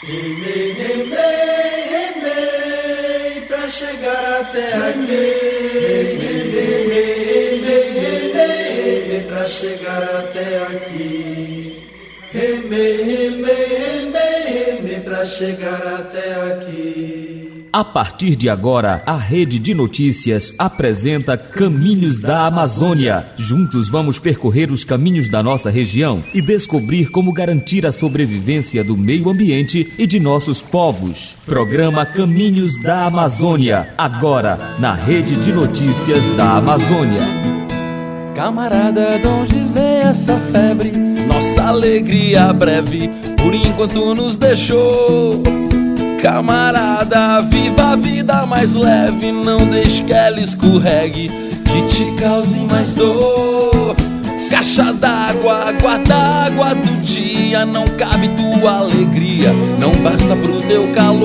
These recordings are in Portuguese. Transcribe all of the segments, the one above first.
Remei, remei, remei, pra chegar até aqui. Remei, remei, remei, remei, pra chegar até aqui. Remei, remei, remei, remei, pra chegar até aqui. A partir de agora, a Rede de Notícias apresenta Caminhos da Amazônia. Juntos vamos percorrer os caminhos da nossa região e descobrir como garantir a sobrevivência do meio ambiente e de nossos povos. Programa Caminhos da Amazônia, agora na Rede de Notícias da Amazônia. Camarada, de onde vem essa febre? Nossa alegria breve, por enquanto nos deixou. Camarada, viva a vida mais leve, não deixe que ela escorregue, que te cause mais dor. Caixa d'água, água d'água do dia, não cabe tua alegria, não basta pro teu calor.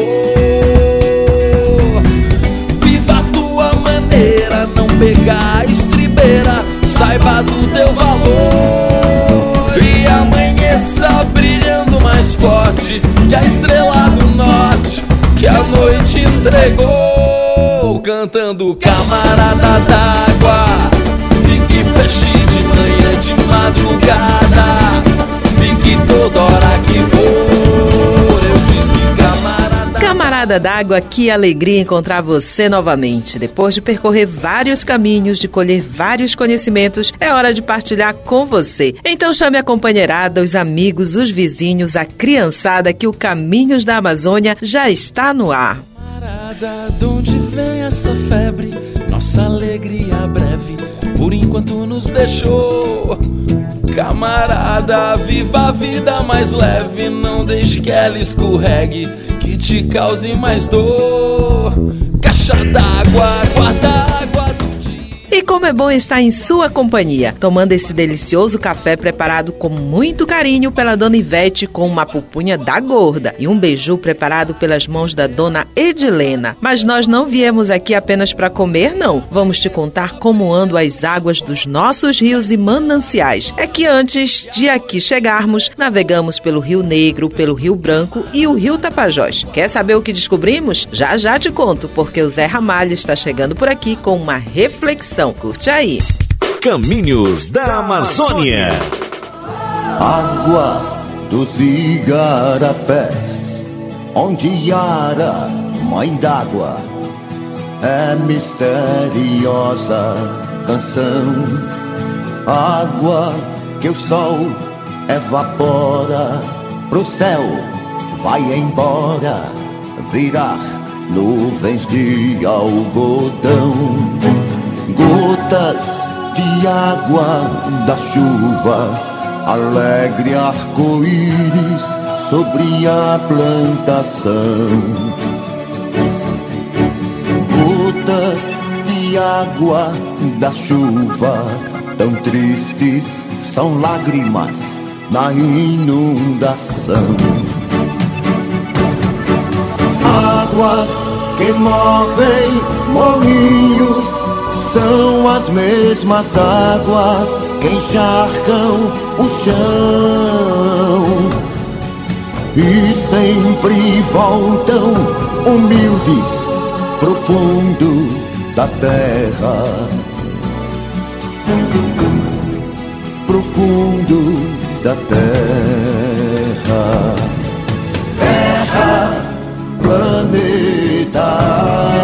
Viva a tua maneira, não pegar a estribeira, saiba do teu valor. E amanheça brilhando mais forte que a estrela do norte, que a noite entregou. Cantando camarada d'água, fique peixe de manhã, de madrugada, fique toda hora que for. Eu disse Camarada d'água, que alegria encontrar você novamente. Depois de percorrer vários caminhos, de colher vários conhecimentos, é hora de partilhar com você. Então chame a companheirada, os amigos, os vizinhos, a criançada, que o Caminhos da Amazônia já está no ar. Camarada, de onde vem essa febre? Nossa alegria breve, por enquanto nos deixou. Camarada, viva a vida mais leve, não deixe que ela escorregue, que te cause mais dor. Caixa d'água, guarda-água do dia. E como é bom estar em sua companhia, tomando esse delicioso café preparado com muito carinho pela Dona Ivete, com uma pupunha da gorda e um beiju preparado pelas mãos da Dona Edilena. Mas nós não viemos aqui apenas para comer, não. Vamos te contar como andam as águas dos nossos rios e mananciais. É que antes de aqui chegarmos, navegamos pelo Rio Negro, pelo Rio Branco e o Rio Tapajós. Quer saber o que descobrimos? Já já te conto, porque o Zé Ramalho está chegando por aqui com uma reflexão. Curte aí. Caminhos da Amazônia. Água dos igarapés, onde Yara, mãe d'água, é misteriosa canção. Água que o sol evapora, pro céu vai embora, virar nuvens de algodão. Gotas de água da chuva, alegre arco-íris sobre a plantação. Gotas de água da chuva, tão tristes são lágrimas na inundação. Águas que movem moinhos, são as mesmas águas que encharcam o chão e sempre voltam humildes pro fundo da terra, pro fundo da terra. Terra, planeta,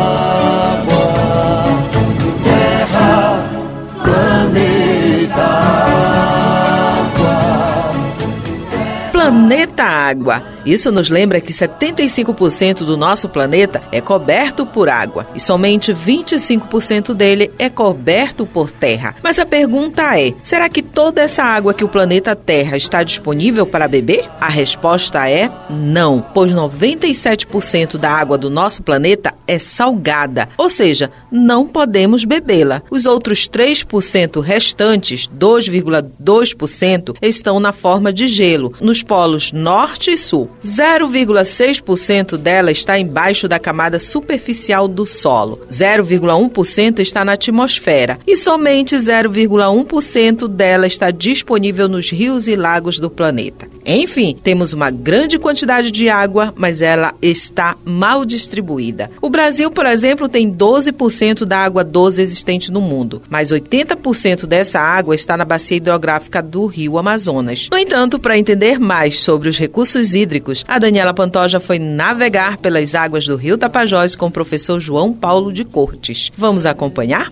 Planeta Água. Isso nos lembra que 75% do nosso planeta é coberto por água e somente 25% dele é coberto por terra. Mas a pergunta é, será que toda essa água que o planeta Terra está disponível para beber? A resposta é não, pois 97% da água do nosso planeta é salgada, ou seja, não podemos bebê-la. Os outros 3% restantes, 2,2%, estão na forma de gelo, nos polos norte e sul. 0,6% dela está embaixo da camada superficial do solo. 0,1% está na atmosfera. E somente 0,1% dela está disponível nos rios e lagos do planeta. Enfim, temos uma grande quantidade de água, mas ela está mal distribuída. O Brasil, por exemplo, tem 12% da água doce existente no mundo, mas 80% dessa água está na bacia hidrográfica do Rio Amazonas. No entanto, para entender mais sobre os recursos hídricos, a Daniela Pantoja foi navegar pelas águas do Rio Tapajós com o professor João Paulo de Cortes. Vamos acompanhar?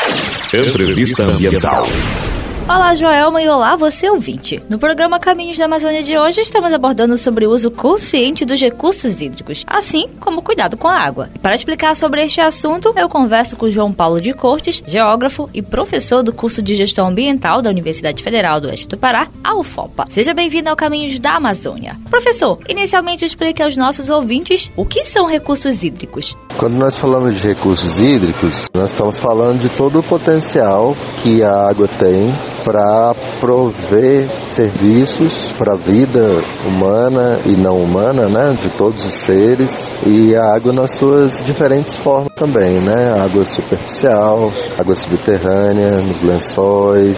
Entrevista Ambiental. Olá, Joelma, e olá, você ouvinte. No programa Caminhos da Amazônia de hoje, estamos abordando sobre o uso consciente dos recursos hídricos, assim como o cuidado com a água. E para explicar sobre este assunto, eu converso com João Paulo de Cortes, geógrafo e professor do curso de Gestão Ambiental da Universidade Federal do Oeste do Pará, a UFOPA. Seja bem-vindo ao Caminhos da Amazônia. Professor, inicialmente explique aos nossos ouvintes o que são recursos hídricos. Quando nós falamos de recursos hídricos, nós estamos falando de todo o potencial que a água tem para prover serviços para a vida humana e não humana, né, de todos os seres, e a água nas suas diferentes formas também, né, água superficial, água subterrânea, nos lençóis,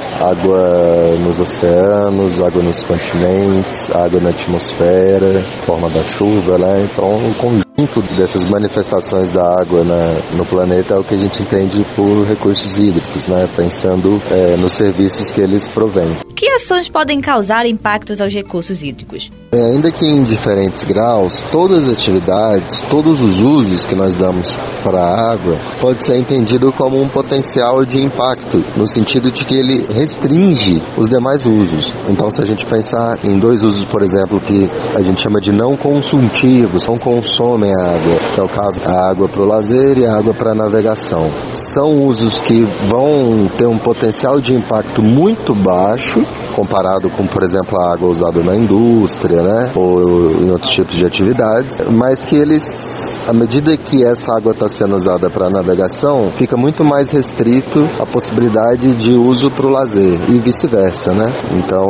água nos oceanos, água nos continentes, água na atmosfera, forma da chuva, né, então o conjunto dessas manifestações da água no planeta é o que a gente entende por recursos hídricos, né? Pensando nos serviços que eles provêm. Que ações podem causar impactos aos recursos hídricos? Ainda que em diferentes graus, todas as atividades, todos os usos que nós damos para a água pode ser entendido como um potencial de impacto, no sentido de que ele restringe os demais usos. Então, se a gente pensar em dois usos, por exemplo, que a gente chama de não consultivos, não consomem a água, que é o caso da água para o lazer e a água para a navegação. São usos que vão ter um potencial de impacto muito baixo, comparado com, por exemplo, a água usada na indústria, né, ou em outros tipos de atividades, mas que eles, à medida que essa água está sendo usada para a navegação, fica muito mais restrito a possibilidade de uso para o lazer e vice-versa, né? Então,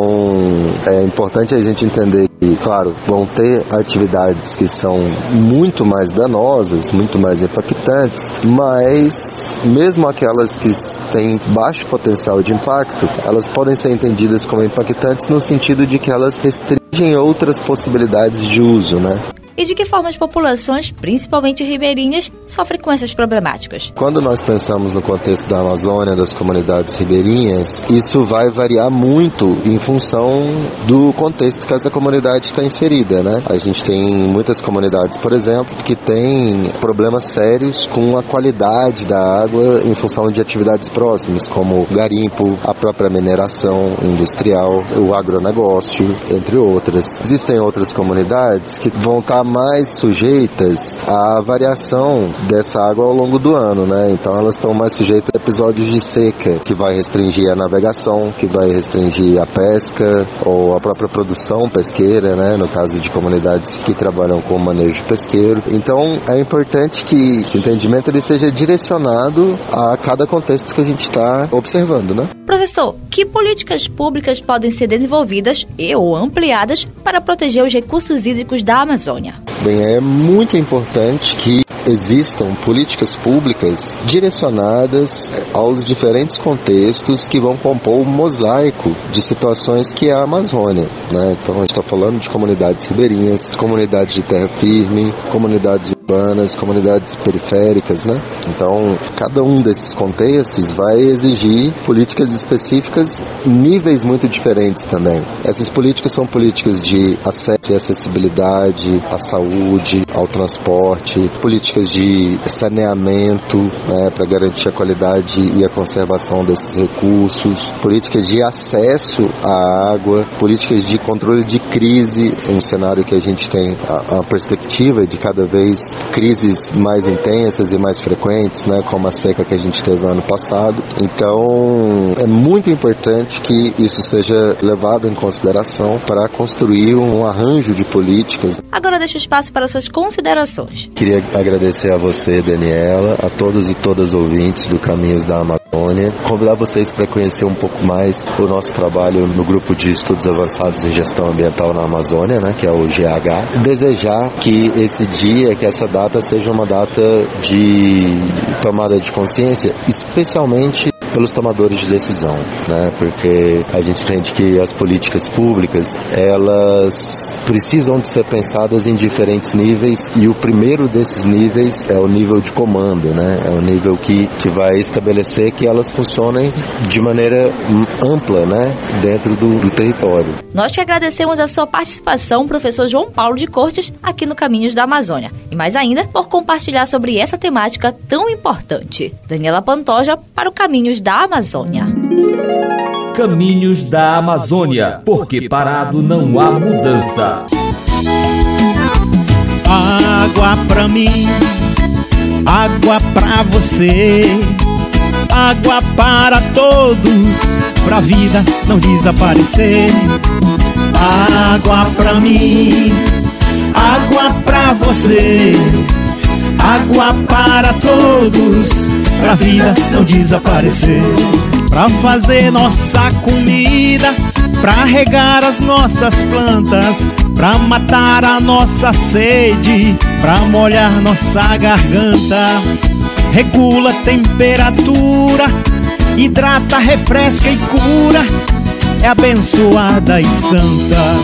é importante a gente entender que, claro, vão ter atividades que são muito mais danosas, muito mais impactantes, mas mesmo aquelas que têm baixo potencial de impacto, elas podem ser entendidas como impactantes no sentido de que elas restringem outras possibilidades de uso, né? E de que forma as populações, principalmente ribeirinhas, sofrem com essas problemáticas? Quando nós pensamos no contexto da Amazônia, das comunidades ribeirinhas, isso vai variar muito em função do contexto que essa comunidade está inserida, né? A gente tem muitas comunidades, por exemplo, que têm problemas sérios com a qualidade da água em função de atividades próximas, como o garimpo, a própria mineração industrial, o agronegócio, entre outras. Existem outras comunidades que vão estar mais sujeitas à variação dessa água ao longo do ano, né? Então elas estão mais sujeitas a episódios de seca, que vai restringir a navegação, que vai restringir a pesca ou a própria produção pesqueira, né? No caso de comunidades que trabalham com manejo pesqueiro. Então é importante que esse entendimento ele seja direcionado a cada contexto que a gente está observando, né? Professor, que políticas públicas podem ser desenvolvidas e ou ampliadas para proteger os recursos hídricos da Amazônia? Bem, é muito importante que existam políticas públicas direcionadas aos diferentes contextos que vão compor o mosaico de situações que é a Amazônia, né? Então a gente está falando de comunidades ribeirinhas, comunidades de terra firme, comunidades urbanas, comunidades periféricas, né? Então cada um desses contextos vai exigir políticas específicas em níveis muito diferentes também. Essas políticas são políticas de acesso e acessibilidade à saúde, ao transporte, políticas de saneamento, né, para garantir a qualidade e a conservação desses recursos, políticas de acesso à água, políticas de controle de crise, um cenário que a gente tem a perspectiva de cada vez crises mais intensas e mais frequentes, né, como a seca que a gente teve no ano passado. Então é muito importante que isso seja levado em consideração para construir um arranjo de políticas. Agora deixo espaço para suas considerações. Queria agradecer a você, Daniela, a todos e todas os ouvintes do Caminhos da Amazônia, convidar vocês para conhecer um pouco mais o nosso trabalho no Grupo de Estudos Avançados em Gestão Ambiental na Amazônia, né, que é o GH. Desejar que esse dia, que essa data seja uma data de tomada de consciência, especialmente pelos tomadores de decisão, né? Porque a gente entende que as políticas públicas, elas precisam de ser pensadas em diferentes níveis, e o primeiro desses níveis é o nível de comando, né? É o nível que vai estabelecer que elas funcionem de maneira ampla, né? Dentro do território. Nós te agradecemos a sua participação, professor João Paulo de Cortes, aqui no Caminhos da Amazônia. E mais ainda, por compartilhar sobre essa temática tão importante. Daniela Pantoja para o Caminhos da Amazônia. Caminhos da Amazônia, porque parado não há mudança. Água pra mim, água pra você, água para todos, pra vida não desaparecer. Água pra mim, água pra você, água para todos, pra vida não desaparecer. Pra fazer nossa comida, pra regar as nossas plantas, pra matar a nossa sede, pra molhar nossa garganta. Regula a temperatura, hidrata, refresca e cura, é abençoada e santa.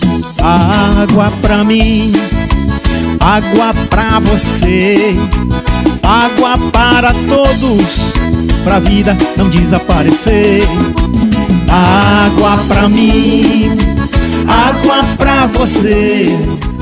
Água pra mim, água pra você, água para todos, pra vida não desaparecer. Água pra mim, água pra você,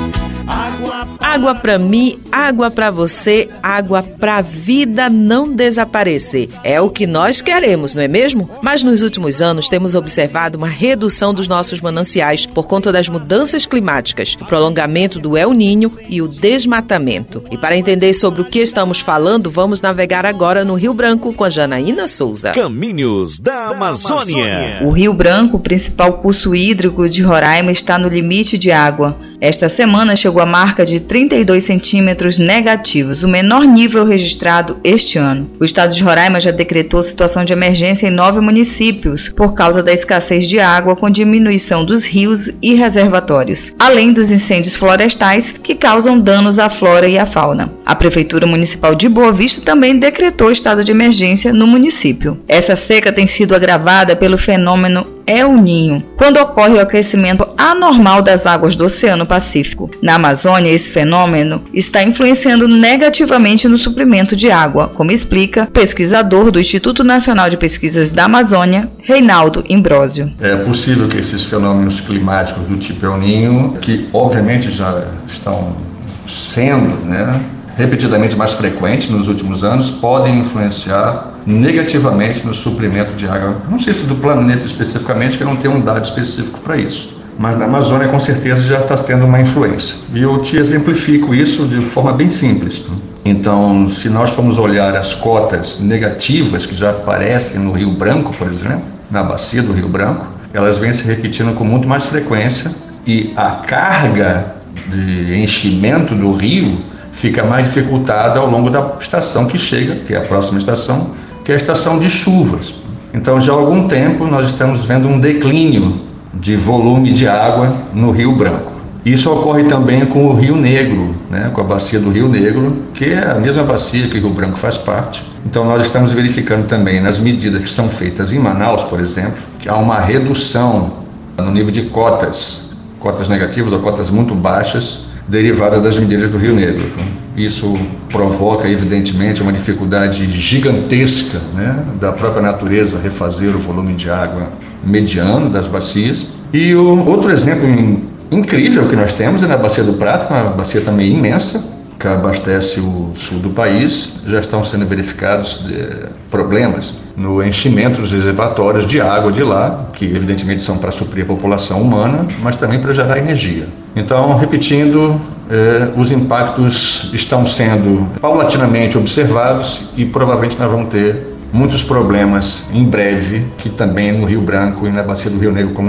água pra mim, água pra você, água pra vida não desaparecer. É o que nós queremos, não é mesmo? Mas nos últimos anos temos observado uma redução dos nossos mananciais por conta das mudanças climáticas, o prolongamento do El Niño e o desmatamento. E para entender sobre o que estamos falando, vamos navegar agora no Rio Branco com a Janaína Souza. Caminhos da Amazônia. O Rio Branco, o principal curso hídrico de Roraima, está no limite de água. Esta semana chegou a marca de 32 centímetros negativos, o menor nível registrado este ano. O estado de Roraima já decretou situação de emergência em 9 municípios por causa da escassez de água, com diminuição dos rios e reservatórios, além dos incêndios florestais que causam danos à flora e à fauna. A Prefeitura Municipal de Boa Vista também decretou estado de emergência no município. Essa seca tem sido agravada pelo fenômeno El Niño, quando ocorre o aquecimento anormal das águas do Oceano Pacífico. Na Amazônia, esse fenômeno está influenciando negativamente no suprimento de água, como explica o pesquisador do Instituto Nacional de Pesquisas da Amazônia, Reinaldo Imbrósio. É possível que esses fenômenos climáticos do tipo El Niño, que obviamente já estão sendo, repetidamente mais frequentes nos últimos anos, podem influenciar negativamente no suprimento de água. Não sei se do planeta especificamente, que eu não tenho um dado específico para isso, mas na Amazônia com certeza já está sendo uma influência. E eu te exemplifico isso de forma bem simples. Então, se nós formos olhar as cotas negativas que já aparecem no Rio Branco, por exemplo, na bacia do Rio Branco, elas vêm se repetindo com muito mais frequência, e a carga de enchimento do rio fica mais dificultada ao longo da estação que chega, que é a próxima estação, que é a estação de chuvas. Então, já há algum tempo, nós estamos vendo um declínio de volume de água no Rio Branco. Isso ocorre também com o Rio Negro, com a bacia do Rio Negro, que é a mesma bacia que o Rio Branco faz parte. Então, nós estamos verificando também nas medidas que são feitas em Manaus, por exemplo, que há uma redução no nível de cotas negativas ou cotas muito baixas, derivada das medidas do Rio Negro. Isso provoca, evidentemente, uma dificuldade gigantesca da própria natureza refazer o volume de água mediano das bacias. E o outro exemplo incrível que nós temos é na Bacia do Prata, uma bacia também imensa, que abastece o sul do país. Já estão sendo verificados problemas no enchimento dos reservatórios de água de lá, que evidentemente são para suprir a população humana, mas também para gerar energia. Então, repetindo, os impactos estão sendo paulatinamente observados e provavelmente nós vamos ter muitos problemas em breve, que também no Rio Branco e na bacia do Rio Negro como um todo. O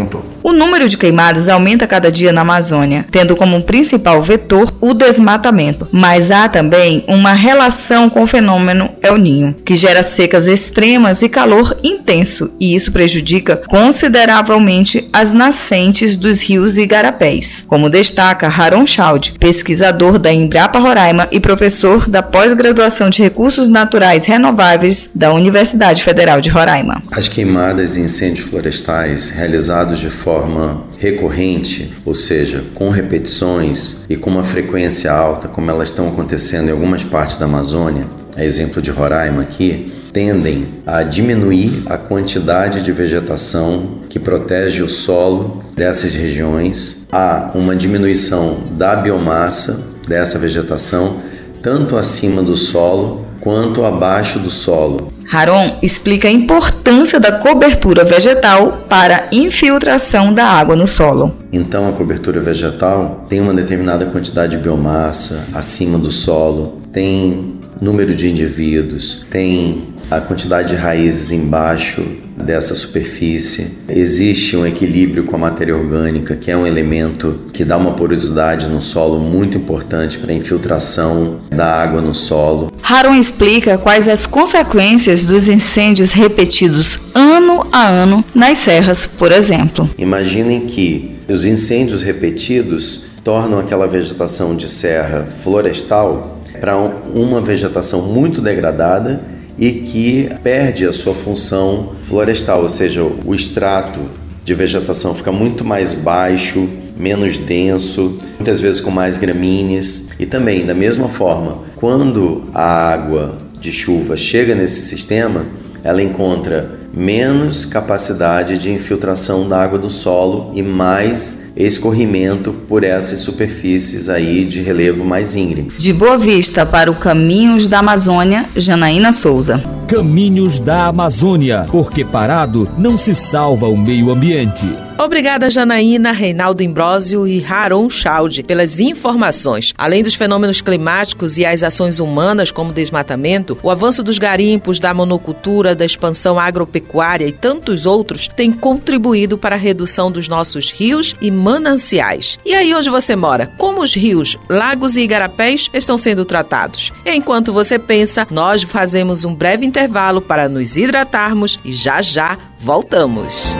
O número de queimadas aumenta cada dia na Amazônia, tendo como principal vetor o desmatamento, mas há também uma relação com o fenômeno El Niño, que gera secas extremas e calor intenso, e isso prejudica consideravelmente as nascentes dos rios e igarapés, como destaca Haron Chaud, pesquisador da Embrapa Roraima e professor da pós-graduação de Recursos Naturais Renováveis da Universidade Federal de Roraima. As queimadas e incêndios florestais realizados de forma recorrente, ou seja, com repetições e com uma frequência alta, como elas estão acontecendo em algumas partes da Amazônia, a exemplo de Roraima aqui, tendem a diminuir a quantidade de vegetação que protege o solo dessas regiões. Há uma diminuição da biomassa dessa vegetação, tanto acima do solo quanto abaixo do solo. Haron explica a importância da cobertura vegetal para a infiltração da água no solo. Então, a cobertura vegetal tem uma determinada quantidade de biomassa acima do solo, tem número de indivíduos, tem a quantidade de raízes embaixo dessa superfície. Existe um equilíbrio com a matéria orgânica, que é um elemento que dá uma porosidade no solo muito importante para a infiltração da água no solo. Haron explica quais as consequências dos incêndios repetidos ano a ano nas serras, por exemplo. Imaginem que os incêndios repetidos tornam aquela vegetação de serra florestal para uma vegetação muito degradada e que perde a sua função florestal, ou seja, o extrato de vegetação fica muito mais baixo, menos denso, muitas vezes com mais gramíneas. E também, da mesma forma, quando a água de chuva chega nesse sistema, ela encontra menos capacidade de infiltração da água do solo e mais escorrimento por essas superfícies aí de relevo mais íngreme. De Boa Vista para o Caminhos da Amazônia, Janaína Souza. Caminhos da Amazônia, porque parado não se salva o meio ambiente. Obrigada, Janaína, Reinaldo Imbrósio e Haron Chaud pelas informações. Além dos fenômenos climáticos e as ações humanas, como desmatamento, o avanço dos garimpos, da monocultura, da expansão agropecuária e tantos outros têm contribuído para a redução dos nossos rios e mananciais. E aí onde você mora, como os rios, lagos e igarapés estão sendo tratados? Enquanto você pensa, nós fazemos um breve intervalo para nos hidratarmos e já voltamos.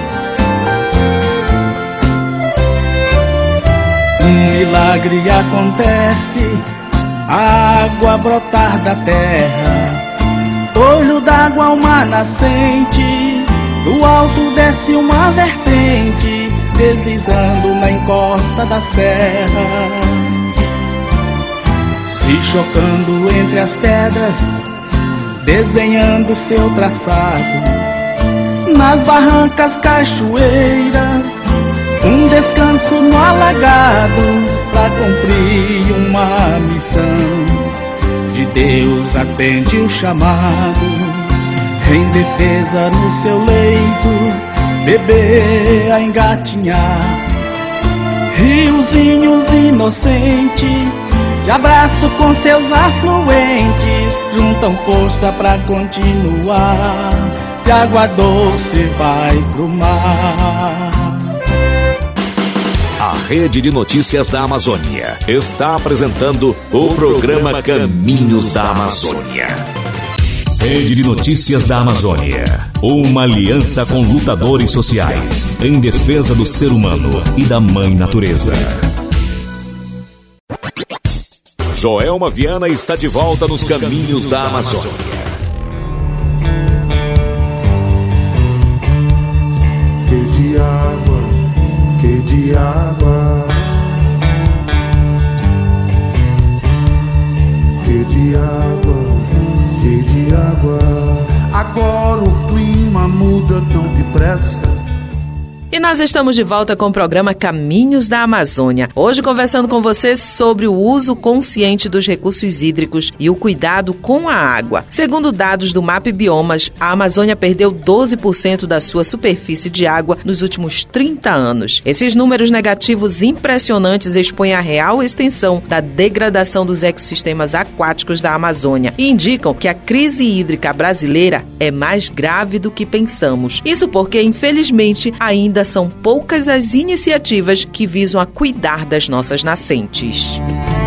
Um milagre acontece, a água brotar da terra, olho d'água uma nascente, do alto desce uma vertente, deslizando na encosta da serra, se chocando entre as pedras, desenhando seu traçado, nas barrancas cachoeiras, um descanso no alagado, pra cumprir uma missão. De Deus atende o chamado, em defesa no seu leito, bebê a engatinhar. Riozinhos inocentes, de abraço com seus afluentes, juntam força pra continuar, de água doce vai pro mar. A Rede de Notícias da Amazônia está apresentando o programa Caminhos da Amazônia. Rede de Notícias da Amazônia, uma aliança com lutadores sociais em defesa do ser humano e da mãe natureza. Joelma Viana está de volta nos Caminhos da Amazônia. Que de água, que de água, que de água, que de água. Agora o clima muda tão depressa. E nós estamos de volta com o programa Caminhos da Amazônia. Hoje conversando com vocês sobre o uso consciente dos recursos hídricos e o cuidado com a água. Segundo dados do MAP Biomas, a Amazônia perdeu 12% da sua superfície de água nos últimos 30 anos. Esses números negativos impressionantes expõem a real extensão da degradação dos ecossistemas aquáticos da Amazônia e indicam que a crise hídrica brasileira é mais grave do que pensamos. Isso porque, infelizmente, ainda ainda são poucas as iniciativas que visam a cuidar das nossas nascentes.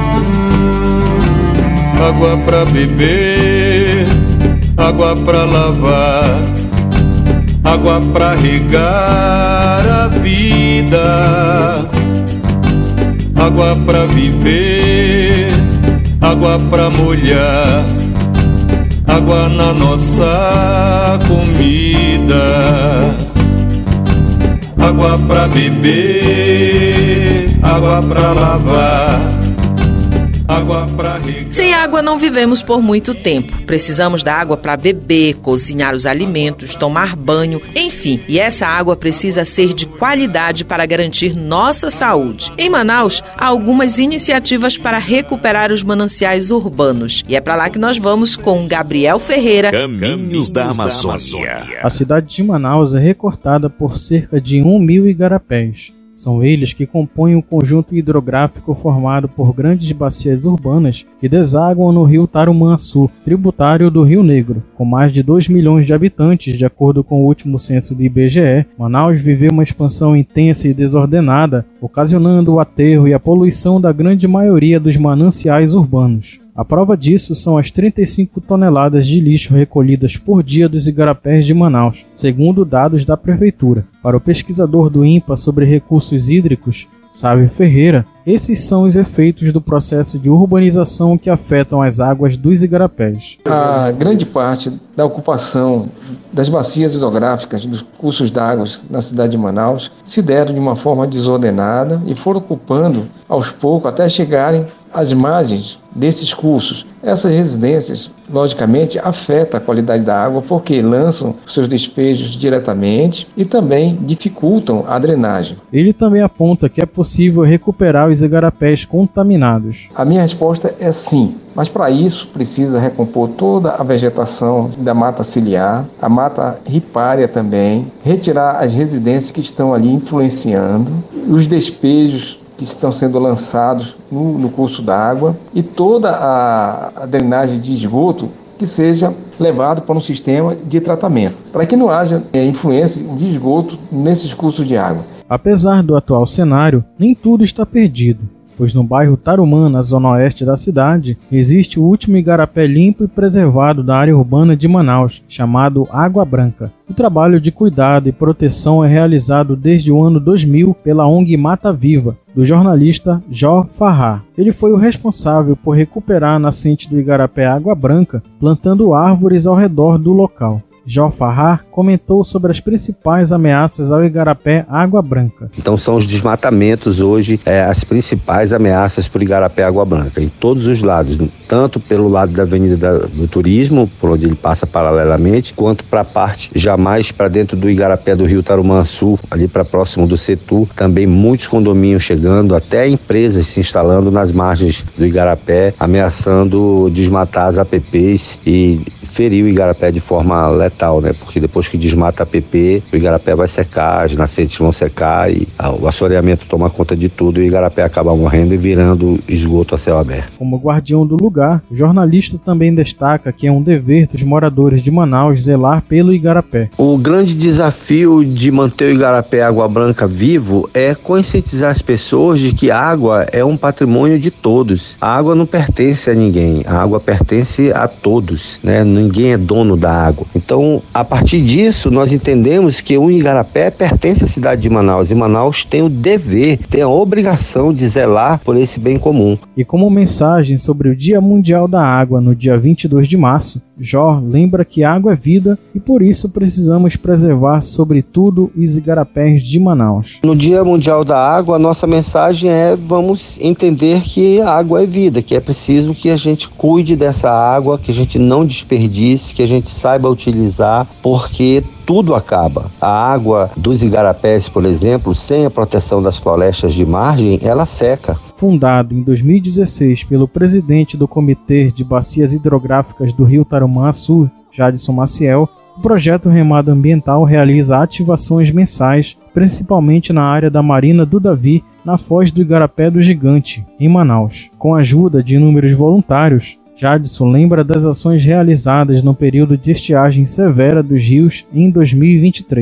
Água pra beber, água pra lavar, água pra regar a vida, água pra viver, água pra molhar, água na nossa comida, água pra beber, água pra lavar, água pra regar. Sem água não vivemos por muito tempo. Precisamos da água para beber, cozinhar os alimentos, tomar banho, enfim. E essa água precisa ser de qualidade para garantir nossa saúde. Em Manaus, há algumas iniciativas para recuperar os mananciais urbanos. E é para lá que nós vamos com Gabriel Ferreira. Caminhos da Amazônia. A cidade de Manaus é recortada por cerca de 1.000 igarapés. São eles que compõem um conjunto hidrográfico formado por grandes bacias urbanas que desaguam no rio Tarumançu, tributário do Rio Negro. Com mais de 2 milhões de habitantes, de acordo com o último censo do IBGE, Manaus viveu uma expansão intensa e desordenada, ocasionando o aterro e a poluição da grande maioria dos mananciais urbanos. A prova disso são as 35 toneladas de lixo recolhidas por dia dos igarapés de Manaus, segundo dados da Prefeitura. Para o pesquisador do INPA sobre recursos hídricos, Sávio Ferreira, esses são os efeitos do processo de urbanização que afetam as águas dos igarapés. A grande parte da ocupação das bacias hidrográficas dos cursos d'água na cidade de Manaus se deram de uma forma desordenada e foram ocupando aos poucos até chegarem às margens desses cursos. Essas residências, logicamente, afetam a qualidade da água porque lançam seus despejos diretamente e também dificultam a drenagem. Ele também aponta que é possível recuperar os igarapés contaminados. A minha resposta é sim, mas para isso precisa recompor toda a vegetação da mata ciliar, a mata ripária também, retirar as residências que estão ali influenciando, os despejos que estão sendo lançados no curso d'água e toda a drenagem de esgoto que seja levado para um sistema de tratamento, para que não haja influência de esgoto nesses cursos de água. Apesar do atual cenário, nem tudo está perdido, pois no bairro Tarumã, na zona oeste da cidade, existe o último igarapé limpo e preservado da área urbana de Manaus, chamado Água Branca. O trabalho de cuidado e proteção é realizado desde o ano 2000 pela ONG Mata Viva, do jornalista Jó Farrar. Ele foi o responsável por recuperar a nascente do igarapé Água Branca, plantando árvores ao redor do local. Jó Farrar comentou sobre as principais ameaças ao igarapé Água Branca. Então são os desmatamentos hoje as principais ameaças para o igarapé Água Branca, em todos os lados, tanto pelo lado da Avenida do Turismo, por onde ele passa paralelamente, quanto para a parte já mais para dentro do igarapé do Rio Tarumançu, ali para próximo do Setu, também muitos condomínios chegando, até empresas se instalando nas margens do igarapé, ameaçando desmatar as APPs e ferir o igarapé de forma letal, né? Porque depois que desmata a APP, o igarapé vai secar, as nascentes vão secar e o assoreamento toma conta de tudo e o igarapé acaba morrendo e virando esgoto a céu aberto. Como guardião do lugar, o jornalista também destaca que é um dever dos moradores de Manaus zelar pelo igarapé. O grande desafio de manter o igarapé Água Branca vivo é conscientizar as pessoas de que a água é um patrimônio de todos. A água não pertence a ninguém, a água pertence a todos, né? Ninguém é dono da água. Então, a partir disso, nós entendemos que o igarapé pertence à cidade de Manaus e Manaus tem o dever, tem a obrigação de zelar por esse bem comum. E como mensagem sobre o Dia Mundial da Água no dia 22 de março, Jó lembra que água é vida e por isso precisamos preservar sobretudo os igarapés de Manaus. No Dia Mundial da Água, a nossa mensagem é: vamos entender que a água é vida, que é preciso que a gente cuide dessa água, que a gente não desperdice, que a gente saiba utilizar, porque tudo acaba. A água dos igarapés, por exemplo, sem a proteção das florestas de margem, ela seca. Fundado em 2016 pelo presidente do Comitê de Bacias Hidrográficas do Rio Tarumançu, Jadson Maciel, o projeto Remada Ambiental realiza ativações mensais, principalmente na área da Marina do Davi, na foz do Igarapé do Gigante, em Manaus. Com a ajuda de inúmeros voluntários, Jadson lembra das ações realizadas no período de estiagem severa dos rios em 2023.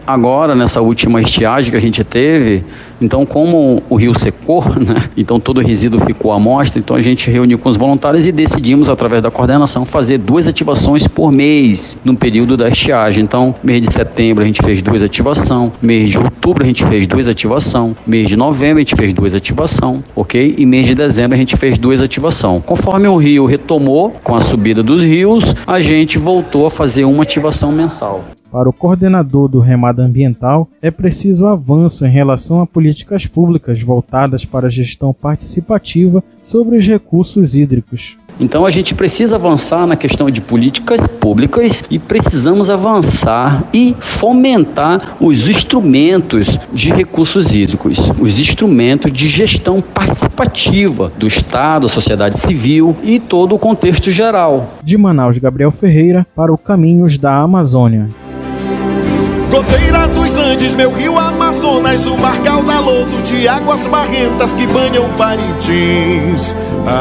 agora, nessa última estiagem que a gente teve, então como o rio secou, né? Então todo o resíduo ficou à mostra, então a gente reuniu com os voluntários e decidimos, através da coordenação, fazer 2 ativações por mês no período da estiagem. Então, mês de setembro a gente fez 2 ativações, mês de outubro a gente fez 2 ativações, mês de novembro a gente fez 2 ativações, ok? E mês de dezembro a gente fez 2 ativações. Conforme o rio retomou, com a subida dos rios, a gente voltou a fazer uma ativação mensal. Para o coordenador do Remada Ambiental, é preciso avanço em relação a políticas públicas voltadas para a gestão participativa sobre os recursos hídricos. Então a gente precisa avançar na questão de políticas públicas e precisamos avançar e fomentar os instrumentos de recursos hídricos, os instrumentos de gestão participativa do Estado, da sociedade civil e todo o contexto geral. De Manaus, Gabriel Ferreira, para o Caminhos da Amazônia. Goteira dos Andes, meu rio Amazonas, o mar caudaloso de águas barrentas que banham Parintins.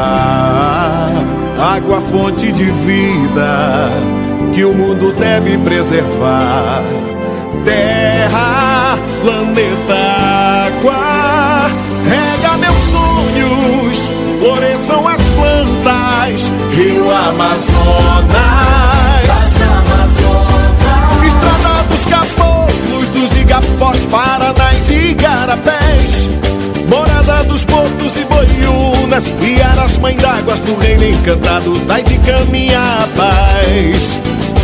Água fonte de vida que o mundo deve preservar. Terra, planeta, água, rega meus sonhos, floresçam as plantas, rio Amazonas. Estrada dos caboclos, dos igapós, paranás e igarapés, morada dos portos e boiúnas, piaras, mãe d'águas do reino encantado, das e caminha a paz.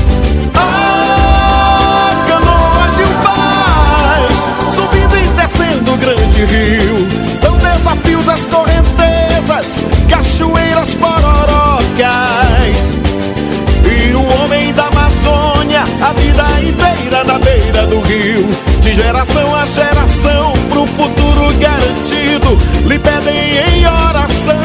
Canoas e o paz, subindo e descendo o grande rio, são desafios as correntezas, cachoeiras pororocas, e o homem da Amazônia, a vida inteira na beira do rio, de geração a geração, pro futuro garantido, lhe pedem em oração.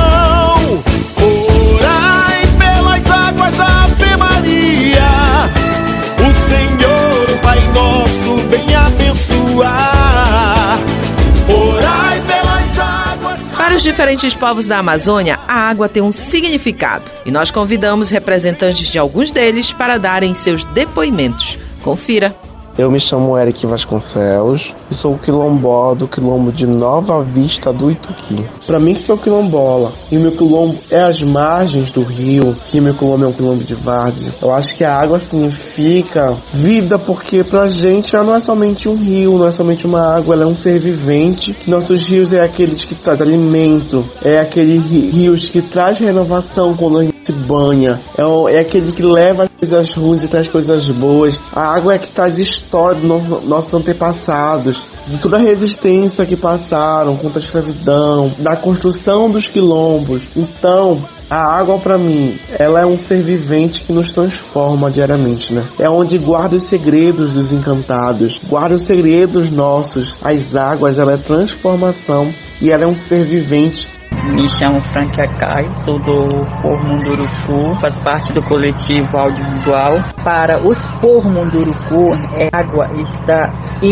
Orai pelas águas da Ave Maria, o Senhor, o Pai nosso, bem abençoar. Orai pelas águas. Para os diferentes povos da Amazônia, a água tem um significado e nós convidamos representantes de alguns deles para darem seus depoimentos. Confira. Eu me chamo Eric Vasconcelos e sou quilombola do quilombo de Nova Vista do Ituqui. Para mim, sou quilombola e meu quilombo é às margens do rio, que meu quilombo é um quilombo de várzea. Eu acho que a água significa vida, porque pra gente ela não é somente um rio, não é somente uma água, ela é um ser vivente. Nossos rios é aqueles que traz alimento, é aquele rios que traz renovação quando a gente se banha, é aquele que leva as coisas ruins e traz coisas boas. A água é que traz história dos nossos antepassados, de toda a resistência que passaram contra a escravidão, da construção dos quilombos. Então, a água para mim, ela é um ser vivente que nos transforma diariamente, né? É onde guarda os segredos dos encantados, guarda os segredos nossos. As águas, ela é transformação e ela é um ser vivente. Me chamo Frank Akai, sou do povo Munduruku, faço parte do coletivo audiovisual. Para os povos Munduruku, a água está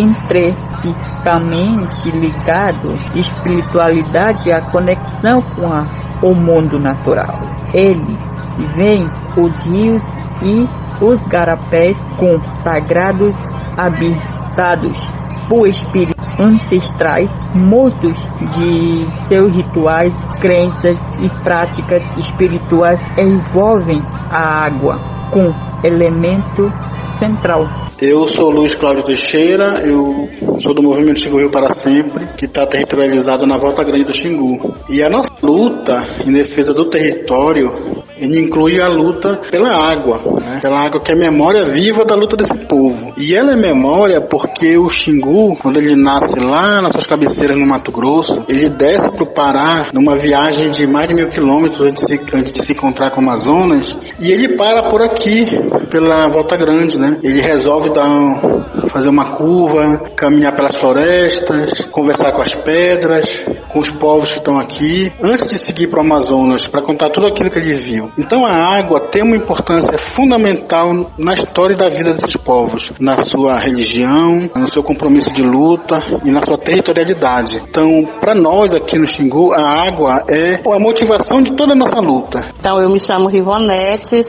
intrinsecamente ligado à espiritualidade e à conexão com o mundo natural. Eles veem os rios e os garapés com sagrados habitados por espíritos ancestrais, muitos de seus rituais, crenças e práticas espirituais envolvem a água com elemento central. Eu sou Luiz Cláudio Teixeira, eu sou do movimento Xingu Rio para Sempre, que está territorializado na Volta Grande do Xingu. E a nossa luta em defesa do território, ele inclui a luta pela água, né? Pela água que é memória viva da luta desse povo. E ela é memória porque o Xingu, quando ele nasce lá nas suas cabeceiras no Mato Grosso, ele desce para o Pará numa viagem de mais de 1000 quilômetros antes de se encontrar com o Amazonas, e ele para por aqui, pela Volta Grande, né? Ele resolve fazer uma curva, caminhar pelas florestas, conversar com as pedras, com os povos que estão aqui, antes de seguir para o Amazonas, para contar tudo aquilo que ele viu. Então a água tem uma importância fundamental na história da vida desses povos, na sua religião, no seu compromisso de luta e na sua territorialidade. Então, para nós aqui no Xingu, a água é a motivação de toda a nossa luta. Então, eu me chamo Rivonete, sou lá da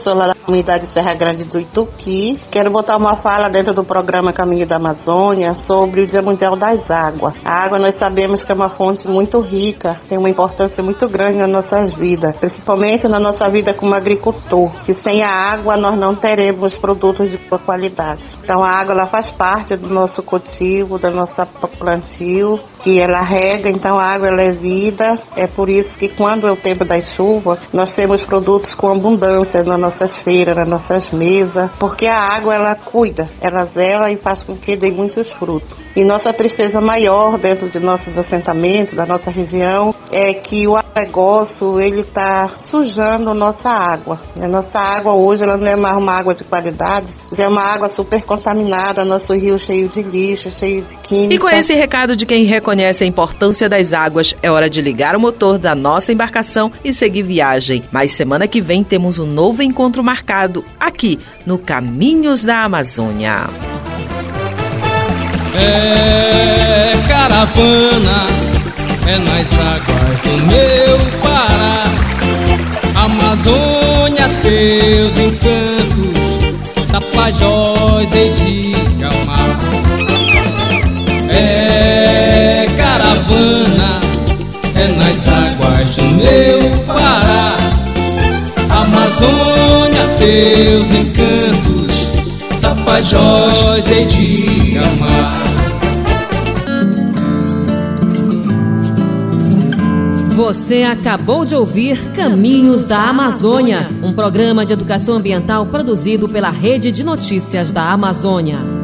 comunidade Serra Grande do Ituqui. Quero botar uma fala dentro do programa Caminho da Amazônia sobre o Dia Mundial das Águas. A água nós sabemos que é uma fonte muito rica, tem uma importância muito grande nas nossas vidas, principalmente na nossa vida como agricultor, que sem a água nós não teremos produtos de boa qualidade. Então a água ela faz parte do nosso cultivo, da nossa plantio, que ela rega, então a água ela é vida. É por isso que quando é o tempo das chuvas, nós temos produtos com abundância nas nossas feiras, nas nossas mesas, porque a água ela cuida, ela zela e faz com que dê muitos frutos. E nossa tristeza maior dentro de nossos assentamentos, da nossa região, é que o agronegócio ele está sujando nossa água. A nossa água hoje ela não é mais uma água de qualidade, já é uma água super contaminada, nosso rio cheio de lixo, cheio de química. E com esse recado de quem reconhece a importância das águas, é hora de ligar o motor da nossa embarcação e seguir viagem. Mas semana que vem temos um novo encontro marcado aqui no Caminhos da Amazônia. É caravana, é nas águas do meu Pará. Amazônia, teus encantos, Tapajós e de Gamar. É caravana, é nas águas do meu Pará. Amazônia, teus encantos, Tapajós e de Gamar. Você acabou de ouvir Caminhos da Amazônia, um programa de educação ambiental produzido pela Rede de Notícias da Amazônia.